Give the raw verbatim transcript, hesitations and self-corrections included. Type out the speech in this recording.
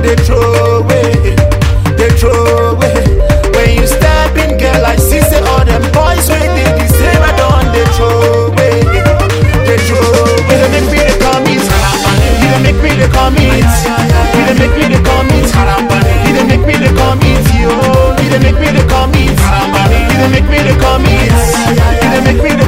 they throw away, they throw away. When you step in, girl, I see say all them boys with they the same. I don't they throw away, they throw away. You don't make me the commit, you don't make me the commit, you don't make me the commit, you don't make me the commit, yo. You don't make me the commit, you don't make me the commit, you don't make me the